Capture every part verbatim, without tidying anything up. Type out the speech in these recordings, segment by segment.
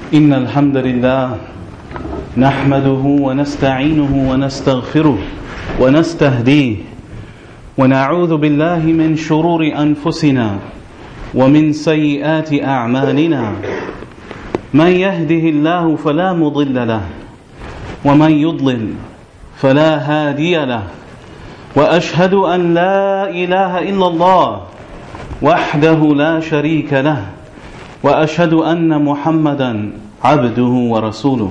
إن الحمد لله نحمده ونستعينه ونستغفره ونستهديه ونعوذ بالله من شرور أنفسنا ومن سيئات أعمالنا من يهده الله فلا مضل له ومن يضلل فلا هادي له وأشهد أن لا إله إلا الله وحده لا شريك له وأشهد أن محمدا عبده ورسوله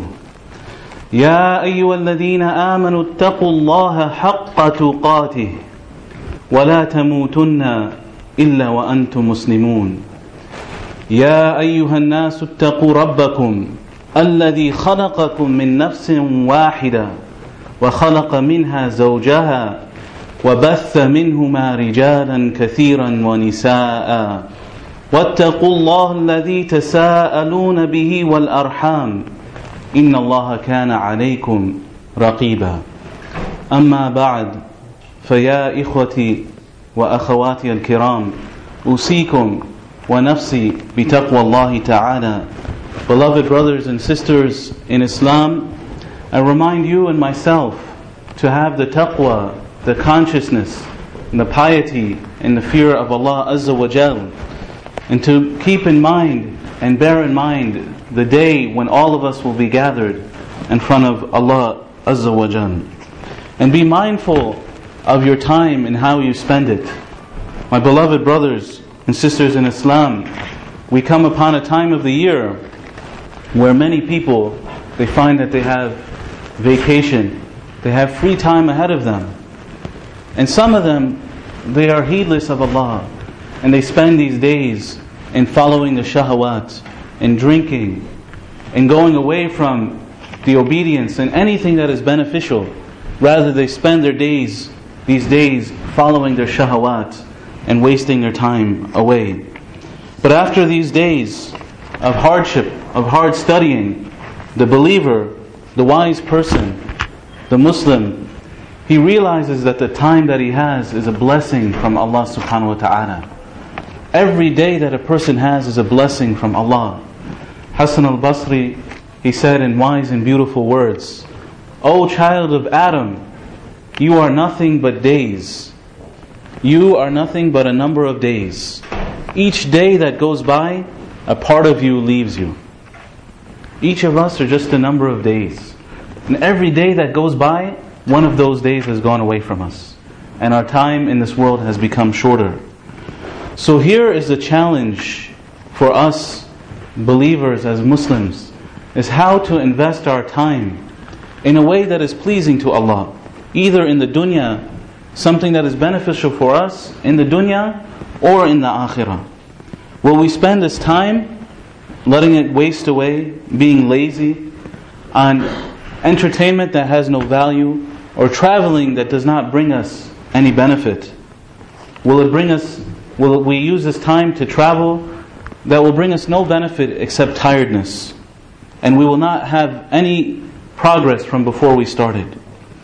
يا أيها الذين آمنوا اتقوا الله حق تقاته ولا تموتن إلا وأنتم مسلمون يا أيها الناس اتقوا ربكم الذي خلقكم من نفس واحدة وخلق منها زوجها وبث منهما رجالا كثيرا ونساء واتقوا الله الذي تساءلون به والأرحام إن الله كان عليكم رقيبا أما بعد فيا إخوتي وأخواتي الكرام أوصيكم ونفسي بتقوى الله تعالى. Beloved brothers and sisters in Islam, I remind you and myself to have the taqwa, the consciousness, and the piety and the fear of Allah Azza wa Jal, and to keep in mind and bear in mind the day when all of us will be gathered in front of Allah Azza wa Jal. And be mindful of your time and how you spend it. My beloved brothers and sisters in Islam, we come upon a time of the year where many people, they find that they have vacation, they have free time ahead of them. And some of them, they are heedless of Allah, and they spend these days in following the shahawat, in drinking, in going away from the obedience and anything that is beneficial. Rather, they spend their days, these days, following their shahawat and wasting their time away. But after these days of hardship, of hard studying, the believer, the wise person, the Muslim, he realizes that the time that he has is a blessing from Allah subhanahu wa ta'ala. Every day that a person has is a blessing from Allah. Hassan al-Basri, he said in wise and beautiful words, O child of Adam, you are nothing but days. You are nothing but a number of days. Each day that goes by, a part of you leaves you. Each of us are just a number of days. And every day that goes by, one of those days has gone away from us. And our time in this world has become shorter. So here is the challenge for us believers as Muslims, is how to invest our time in a way that is pleasing to Allah. Either in the dunya, something that is beneficial for us in the dunya, or in the akhirah. Will we spend this time letting it waste away, being lazy, on entertainment that has no value, or traveling that does not bring us any benefit? Will it bring us, will we use this time to travel that will bring us no benefit except tiredness, and we will not have any progress from before we started?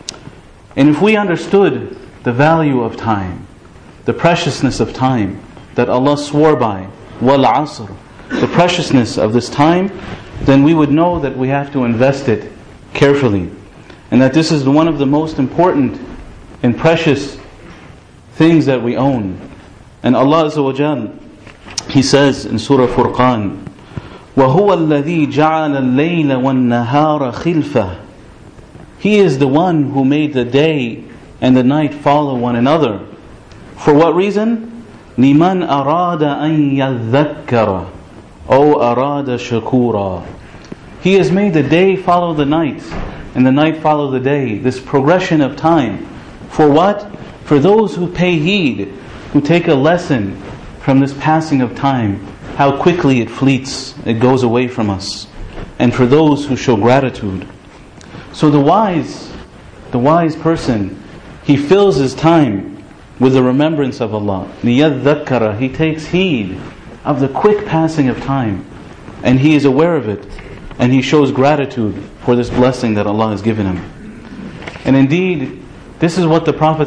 And if we understood the value of time, the preciousness of time that Allah swore by, wal asr, the preciousness of this time, then we would know that we have to invest it carefully, and that this is one of the most important and precious things that we own. And Allah Azza wa Jal, He says in Surah Furqan, وَهُوَ الَّذِي جَعَلَ اللَّيْلَ وَالنَّهَارَ خِلْفَةً. He is the one who made the day and the night follow one another. For what reason? لِمَنْ أَرَادَ أَنْ يَذَّكَّرَ أَوْ أَرَادَ شَكُورًا. He has made the day follow the night, and the night follow the day. This progression of time. For what? For those who pay heed, who take a lesson from this passing of time, how quickly it fleets, it goes away from us. And for those who show gratitude. So the wise, the wise person, he fills his time with the remembrance of Allah. لِيَذَّكَّرَ. He takes heed of the quick passing of time, and he is aware of it, and he shows gratitude for this blessing that Allah has given him. And indeed, this is what the Prophet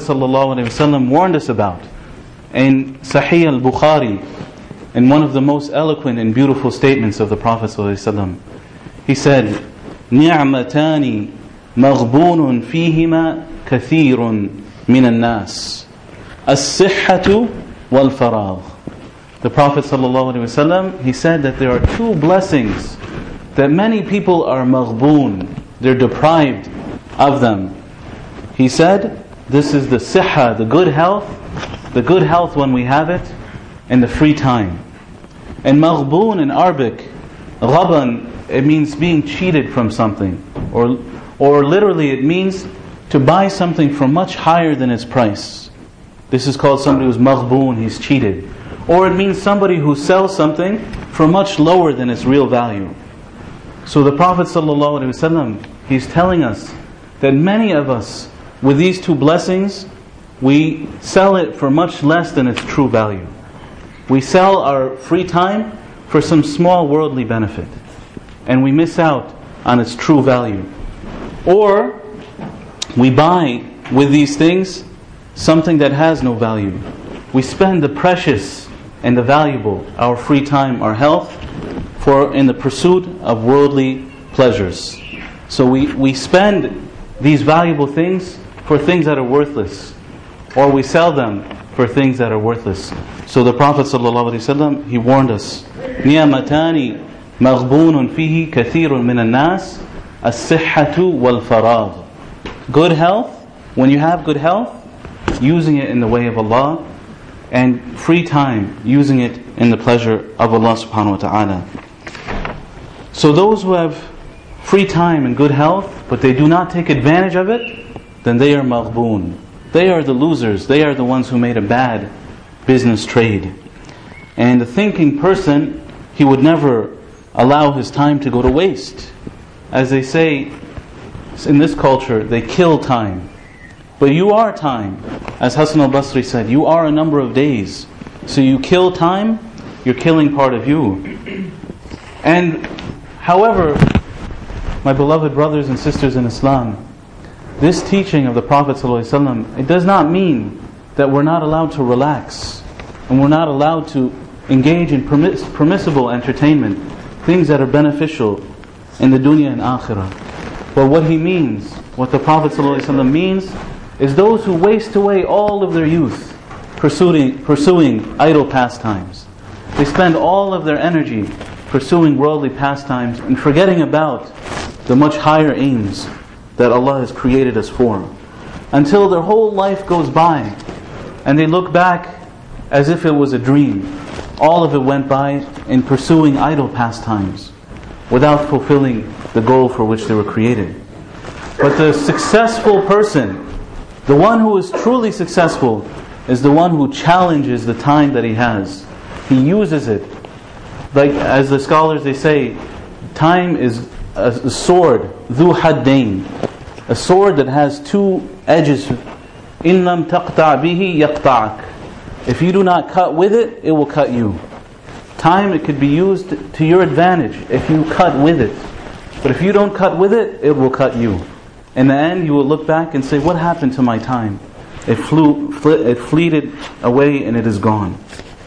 ﷺ warned us about. In Sahih al-Bukhari, in one of the most eloquent and beautiful statements of the Prophet ﷺ, He said, نِعْمَتَانِ مَغْبُونٌ فِيهِمَا كَثِيرٌ مِنَ النَّاسِ الصِّحَّةُ وَالْفَرَاغُ. The Prophet ﷺ, he said that there are two blessings that many people are maghboon, they're deprived of them. He said, this is the siha, the good health, the good health when we have it, and the free time. And maghboon in Arabic, ghaban, it means being cheated from something. Or, or literally it means to buy something for much higher than its price. This is called somebody who's maghboon, he's cheated. Or it means somebody who sells something for much lower than its real value. So the Prophet ﷺ, he's telling us that many of us, with these two blessings, we sell it for much less than its true value. We sell our free time for some small worldly benefit, and we miss out on its true value. Or we buy with these things something that has no value. We spend the precious and the valuable, our free time, our health, for in the pursuit of worldly pleasures. So we, we spend these valuable things for things that are worthless, or we sell them for things that are worthless. So the Prophet ﷺ, he warned us, نِعْمَتَانِ مَغْبُونٌ فِيهِ كَثِيرٌ مِنَ النَّاسِ الصِّحَّةُ وَالْفَرَاغُ. Good health, when you have good health, using it in the way of Allah, and free time, using it in the pleasure of Allah subhanahu wa ta'ala. So those who have free time and good health, but they do not take advantage of it, then they are maghboon. They are the losers. They are the ones who made a bad business trade. And the thinking person, he would never allow his time to go to waste. As they say in this culture, they kill time. But you are time. As Hasan al-Basri said, you are a number of days. So you kill time, you're killing part of you. And however, my beloved brothers and sisters in Islam, this teaching of the Prophet ﷺ, it does not mean that we're not allowed to relax and we're not allowed to engage in permiss- permissible entertainment, things that are beneficial in the dunya and akhirah. But what he means, what the Prophet ﷺ means, is those who waste away all of their youth pursuing, pursuing idle pastimes. They spend all of their energy pursuing worldly pastimes and forgetting about the much higher aims that Allah has created us for, until their whole life goes by and they look back as if it was a dream. All of it went by in pursuing idle pastimes without fulfilling the goal for which they were created. But the successful person, the one who is truly successful, is the one who challenges the time that he has. He uses it. Like as the scholars they say, time is a sword, ذو حدين, a sword that has two edges. إِن لَمْ تَقْطَعْ بِهِ يَقْطَعَكَ. If you do not cut with it, it will cut you. Time, it could be used to your advantage if you cut with it. But if you don't cut with it, it will cut you. In the end, you will look back and say, what happened to my time? It flew, it fleeted away and it is gone.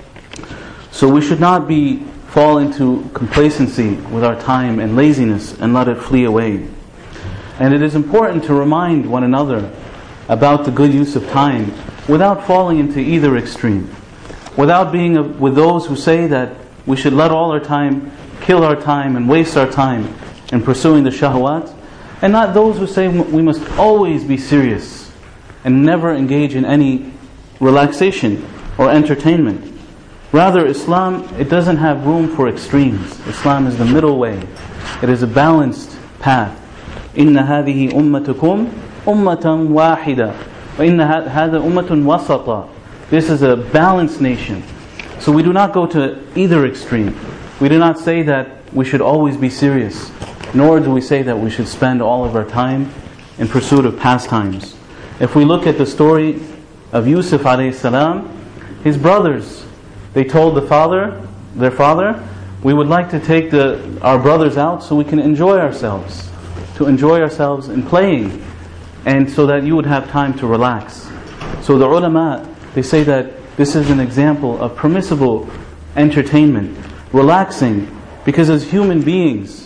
So we should not be fall into complacency with our time and laziness and let it flee away. And it is important to remind one another about the good use of time without falling into either extreme. Without being a, with those who say that we should let all our time, kill our time and waste our time in pursuing the shahwat, and not those who say we must always be serious and never engage in any relaxation or entertainment. Rather, Islam, it doesn't have room for extremes. Islam is the middle way. It is a balanced path. إِنَّ هَذِهِ أُمَّتُكُمْ أُمَّةً وَاحِدًا وَإِنَّ هَذَا أُمَّةٌ وَسَطًا. This is a balanced nation. So we do not go to either extreme. We do not say that we should always be serious, nor do we say that we should spend all of our time in pursuit of pastimes. If we look at the story of Yusuf alayhi salam, his brothers, they told the father, their father, we would like to take the, our brothers out so we can enjoy ourselves, to enjoy ourselves in playing, and so that you would have time to relax. So the ulama, they say that this is an example of permissible entertainment, relaxing, because as human beings,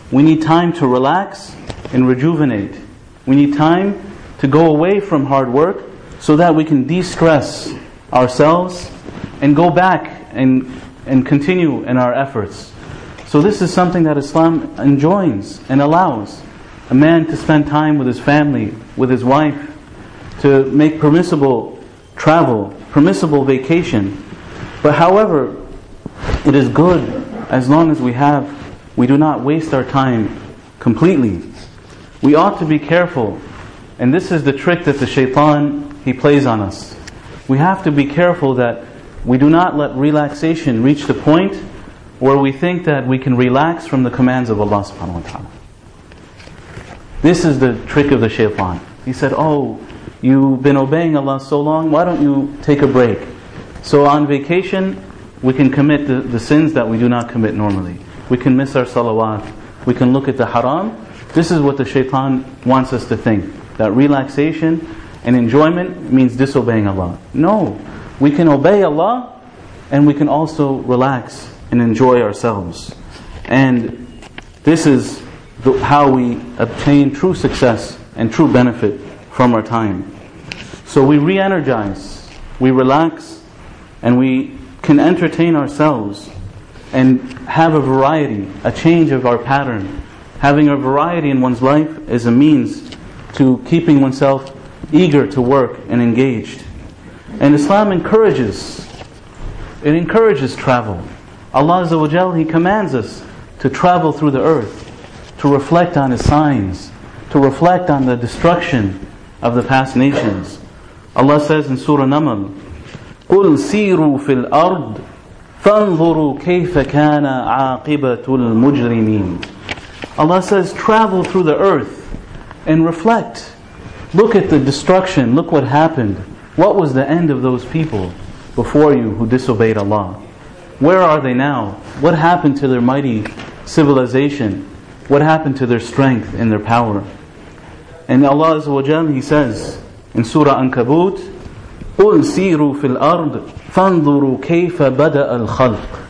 We need time to relax and rejuvenate. We need time to go away from hard work so that we can de-stress ourselves and go back and, and continue in our efforts. So this is something that Islam enjoins and allows. A man to spend time with his family, with his wife, to make permissible travel, permissible vacation. But however, it is good as long as we have, we do not waste our time completely. We ought to be careful, and this is the trick that the shaitan, he plays on us. We have to be careful that we do not let relaxation reach the point where we think that we can relax from the commands of Allah subhanahu wa ta'ala. This is the trick of the shaitan. He said, oh, you've been obeying Allah so long, why don't you take a break? So on vacation, we can commit the, the sins that we do not commit normally. We can miss our salawat. We can look at the haram. This is what the shaitan wants us to think. That relaxation and enjoyment means disobeying Allah. No. We can obey Allah and we can also relax and enjoy ourselves. And this is the, how we obtain true success and true benefit from our time. So we re-energize, we relax, and we can entertain ourselves and have a variety, a change of our pattern. Having a variety in one's life is a means to keeping oneself eager to work and engaged. And Islam encourages, it encourages travel. Allah Azza wa Jal, He commands us to travel through the earth, to reflect on His signs, to reflect on the destruction of the past nations. Allah says in Surah Naml, قُلْ سِيرُوا فِي الْأَرْضِ فَانْظُرُوا كَيْفَ كَانَ عَاقِبَةُ الْمُجْرِمِينَ. Allah says, travel through the earth and reflect. Look at the destruction, look what happened. What was the end of those people before you who disobeyed Allah? Where are they now? What happened to their mighty civilization? What happened to their strength and their power? And Allah Azza wa Jal, He says in Surah Ankabut, قُلْ سِيرُوا فِي الْأَرْضِ فَانْظُرُوا كَيْفَ بَدَأَ الْخَلْقِ.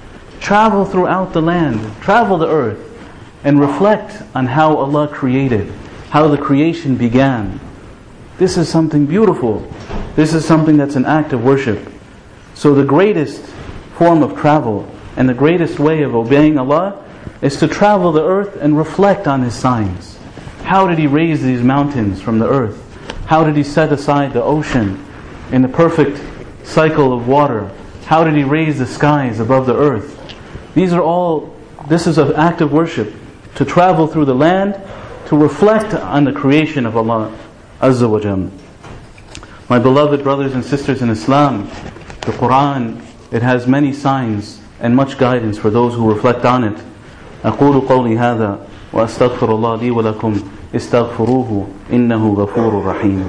Travel throughout the land, travel the earth, and reflect on how Allah created, how the creation began. This is something beautiful. This is something that's an act of worship. So the greatest form of travel and the greatest way of obeying Allah is to travel the earth and reflect on His signs. How did He raise these mountains from the earth? How did He set aside the ocean in the perfect cycle of water? How did He raise the skies above the earth? These are all, this is an act of worship. To travel through the land, to reflect on the creation of Allah Azza wa Jal. My beloved brothers and sisters in Islam, the Quran, it has many signs and much guidance for those who reflect on it. أقول قولي هذا وأستغفر الله لي ولكم استغفروه إنه غفور رحيم.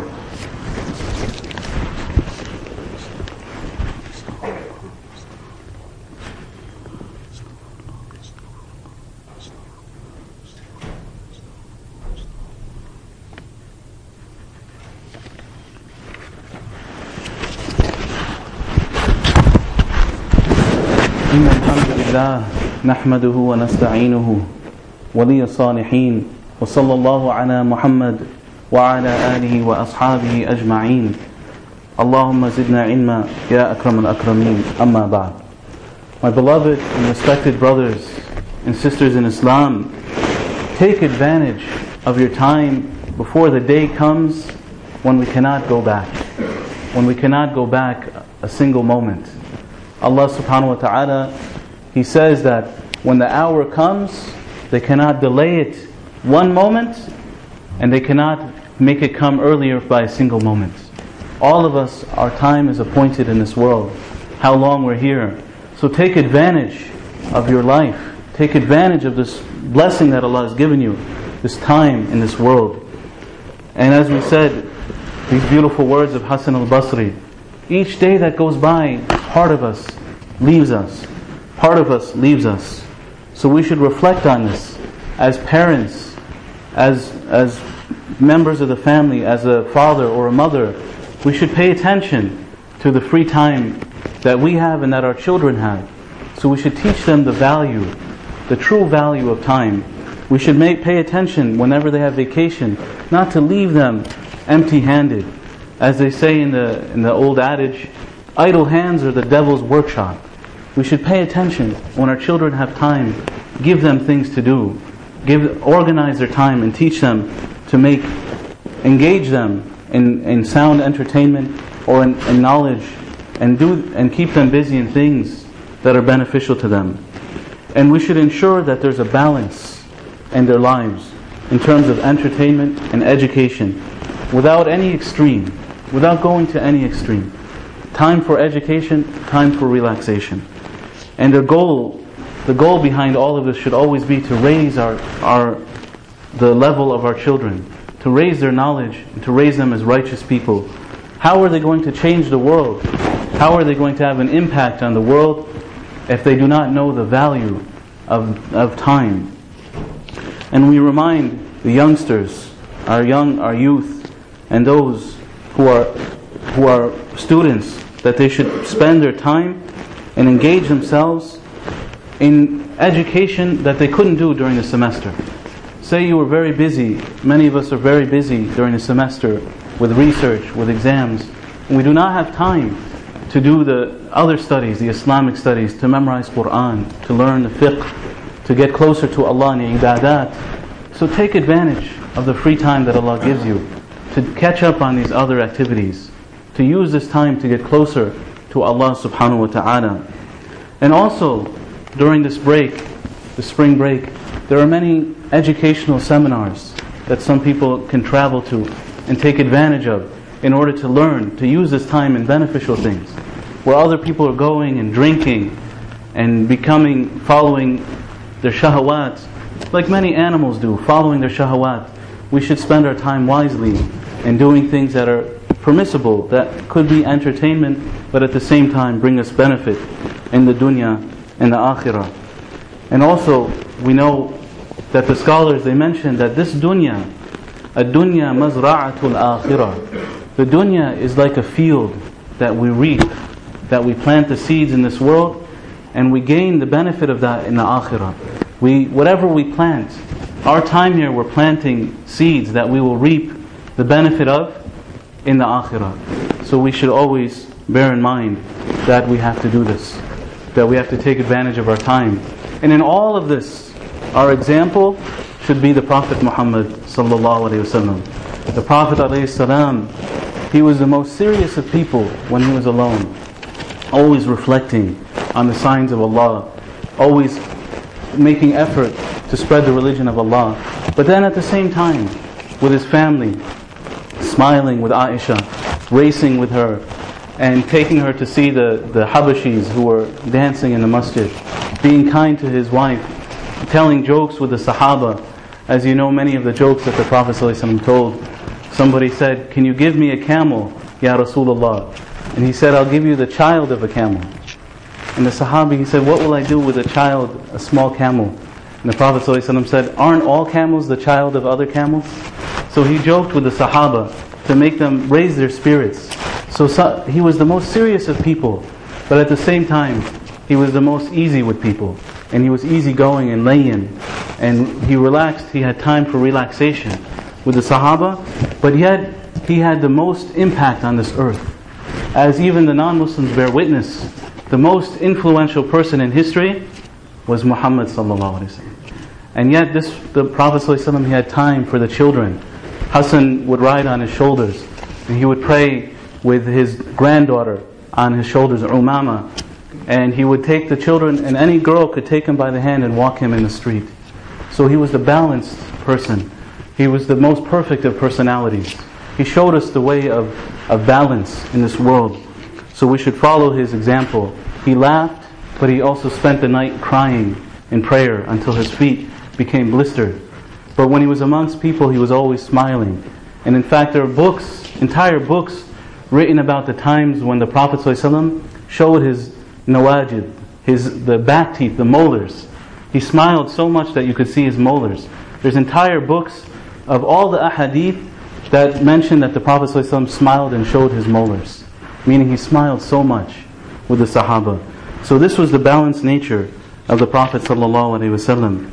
إن الحمد لله نحمده ونستعينه ولي الصالحين وصلى الله على محمد وعلى آله وأصحابه أجمعين اللهم زدنا علما يا أكرم الأكرمين أما بعد. My beloved and respected brothers and sisters in Islam, take advantage of your time before the day comes when we cannot go back, when we cannot go back a single moment. Allah subhanahu wa ta'ala, He says that when the hour comes, they cannot delay it one moment, and they cannot make it come earlier by a single moment. All of us, our time is appointed in this world, how long we're here. So take advantage of your life. Take advantage of this blessing that Allah has given you, this time in this world. And as we said, these beautiful words of Hassan al-Basri, each day that goes by, part of us leaves us. Part of us leaves us. So we should reflect on this as parents, as as members of the family, as a father or a mother. We should pay attention to the free time that we have and that our children have. So we should teach them the value, the true value of time. We should make, pay attention whenever they have vacation, not to leave them empty-handed. As they say in the in the old adage, idle hands are the devil's workshop. We should pay attention when our children have time. Give them things to do. Give, organize their time and teach them to make, engage them in, in sound entertainment or in, in knowledge, and do and keep them busy in things that are beneficial to them. And we should ensure that there's a balance in their lives in terms of entertainment and education, without any extreme, without going to any extreme. Time for education, time for relaxation. And the goal, the goal behind all of this should always be to raise our, our the level of our children, to raise their knowledge, and to raise them as righteous people. How are they going to change the world? How are they going to have an impact on the world if they do not know the value of of time? And we remind the youngsters, our young, our youth, and those who are who are students, that they should spend their time and engage themselves in education that they couldn't do during the semester. Say you were very busy, many of us are very busy during the semester with research, with exams, and we do not have time to do the other studies, the Islamic studies, to memorize Qur'an, to learn the fiqh, to get closer to Allah in ibadat. So take advantage of the free time that Allah gives you to catch up on these other activities, to use this time to get closer to Allah subhanahu wa ta'ala. And also, during this break, the spring break, there are many educational seminars that some people can travel to and take advantage of in order to learn, to use this time in beneficial things. Where other people are going and drinking and becoming, following their shahawat, like many animals do, following their shahawat. We should spend our time wisely in doing things that are permissible, that could be entertainment, but at the same time bring us benefit in the dunya and the akhirah. And also, we know that the scholars, they mention that this dunya, ad-dunya mazra'atul akhirah, the dunya is like a field that we reap, that we plant the seeds in this world, and we gain the benefit of that in the akhirah. We, whatever we plant, our time here, we're planting seeds that we will reap the benefit of in the akhirah. So we should always bear in mind that we have to do this, that we have to take advantage of our time. And in all of this, our example should be the Prophet Muhammad sallallahu alaihi wasallam. The Prophet alayhi salam, he was the most serious of people when he was alone, always reflecting on the signs of Allah, always making effort to spread the religion of Allah. But then at the same time, with his family, smiling with Aisha, racing with her, and taking her to see the, the Habashis who were dancing in the masjid, being kind to his wife, telling jokes with the Sahaba. As you know, many of the jokes that the Prophet ﷺ told. Somebody said, "Can you give me a camel, Ya Rasulullah?" And he said, "I'll give you the child of a camel." And the Sahabi, he said, "What will I do with a child, a small camel?" And the Prophet ﷺ said, "Aren't all camels the child of other camels?" So he joked with the Sahaba to make them raise their spirits. So, so he was the most serious of people, but at the same time, he was the most easy with people. And he was easygoing and layyin, and he relaxed, he had time for relaxation with the Sahaba, but yet he had the most impact on this earth. As even the non-Muslims bear witness, the most influential person in history was Muhammad sallallahu alaihi wasallam. And yet this, the Prophet sallallahu alaihi wasallam, he had time for the children. Hassan would ride on his shoulders, and he would pray with his granddaughter on his shoulders, Umama. And he would take the children, and any girl could take him by the hand and walk him in the street. So he was the balanced person. He was the most perfect of personalities. He showed us the way of, of balance in this world. So we should follow his example. He laughed, but he also spent the night crying in prayer until his feet became blistered. But when he was amongst people, he was always smiling. And in fact, there are books, entire books, written about the times when the Prophet ﷺ showed his nawajid, his the back teeth, the molars. He smiled so much that you could see his molars. There's entire books of all the ahadith that mention that the Prophet ﷺ smiled and showed his molars, meaning he smiled so much with the Sahaba. So this was the balanced nature of the Prophet ﷺ.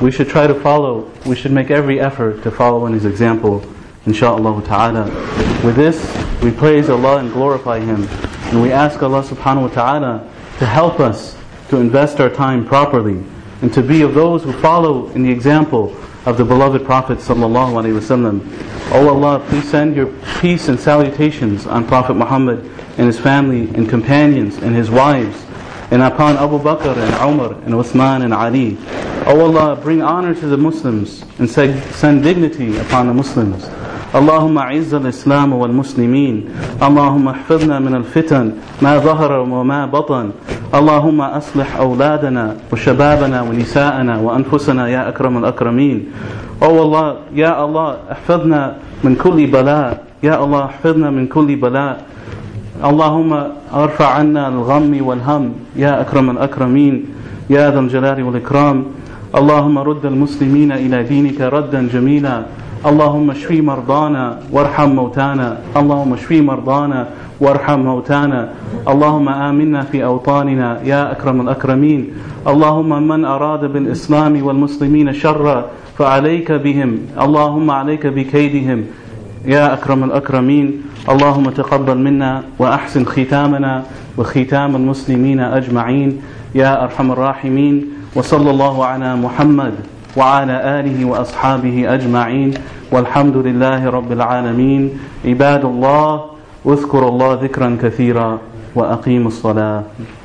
we should try to follow, we should make every effort to follow in his example, insha'Allah ta'ala. With this, we praise Allah and glorify Him, and we ask Allah subhanahu wa ta'ala to help us to invest our time properly, and to be of those who follow in the example of the beloved Prophet sallallahu alaihi wasallam. O Allah, please send your peace and salutations on Prophet Muhammad and his family and companions and his wives, and upon Abu Bakr and Umar and Uthman and Ali. O Allah, bring honor to the Muslims and send dignity upon the Muslims. اللهم أعز الإسلام والمسلمين اللهم احفظنا من الفتن ما ظهر وما بطن اللهم أصلح أولادنا وشبابنا ونساءنا وأنفسنا يا أكرم الأكرمين. Oh Allah, Ya Allah, احفظنا من كل بلاء, Ya Allah, احفظنا من كل بلاء. اللهم ارفع عنا الغم والهم يا أكرم الأكرمين يا ذا الجلال والإكرام. اللهم رد المسلمين إلى دينك ردا جميلا. اللهم اشفي مرضانا وارحم موتانا. اللهم اشفي مرضانا وارحم موتانا. اللهم آمنا في أوطاننا يا أكرم الأكرمين. اللهم من أراد بالإسلام والمسلمين شرا فعليك بهم. اللهم عليك بكيدهم يا أكرم الأكرمين. اللهم تقبل منا وأحسن ختامنا وختام المسلمين أجمعين يا أرحم الراحمين. وصلى الله على محمد وعلى آله وأصحابه أجمعين والحمد لله رب العالمين. عباد الله اذكروا الله ذكرا كثيرا وأقيموا الصلاة.